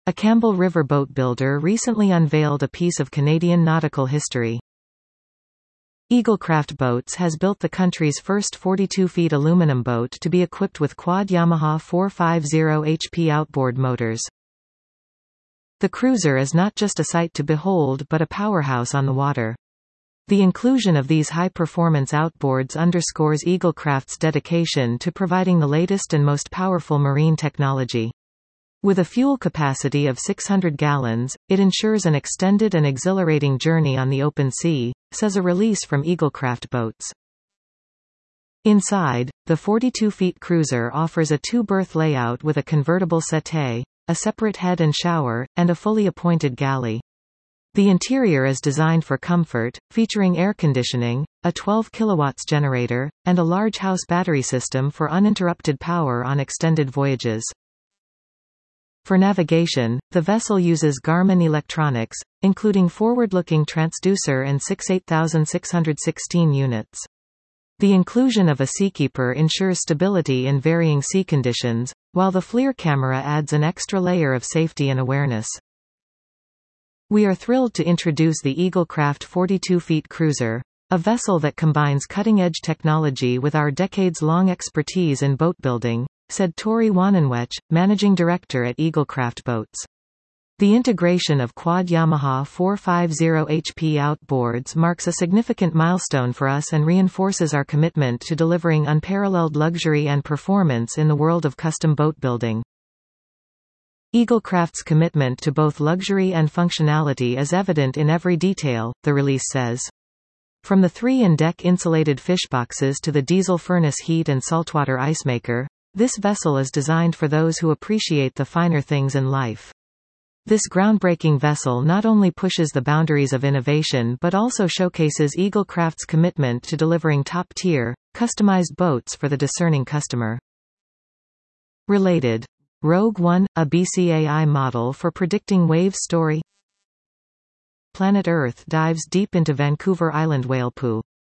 A Campbell River boat builder recently unveiled a piece of Canadian nautical history. Eaglecraft Boats has built the country's first 42-feet aluminum boat to be equipped with quad Yamaha 450 HP outboard motors. The cruiser is not just a sight to behold but a powerhouse on the water. The inclusion of these high-performance outboards underscores Eaglecraft's dedication to providing the latest and most powerful marine technology. With a fuel capacity of 600 gallons, it ensures an extended and exhilarating journey on the open sea, says a release from Eaglecraft Boats. Inside, the 42-feet cruiser offers a two-berth layout with a convertible settee, a separate head and shower, and a fully appointed galley. The interior is designed for comfort, featuring air conditioning, a 12 kilowatts generator, and a large house battery system for uninterrupted power on extended voyages. For navigation, the vessel uses Garmin electronics, including forward-looking transducer and 8616 units. The inclusion of a seakeeper ensures stability in varying sea conditions, while the FLIR camera adds an extra layer of safety and awareness. We are thrilled to introduce the Eaglecraft 42-feet cruiser, a vessel that combines cutting-edge technology with our decades-long expertise in boat building, said Tori Wanenwech, managing director at Eaglecraft Boats. The integration of quad Yamaha 450 HP outboards marks a significant milestone for us and reinforces our commitment to delivering unparalleled luxury and performance in the world of custom boat building. Eaglecraft's commitment to both luxury and functionality is evident in every detail, the release says. From the 3-in-deck insulated fish boxes to the diesel furnace heat and saltwater ice maker, this vessel is designed for those who appreciate the finer things in life. This groundbreaking vessel not only pushes the boundaries of innovation but also showcases Eaglecraft's commitment to delivering top-tier, customized boats for the discerning customer. Related. Rogue One, a BCAI model for predicting wave story. Planet Earth dives deep into Vancouver Island whale poo.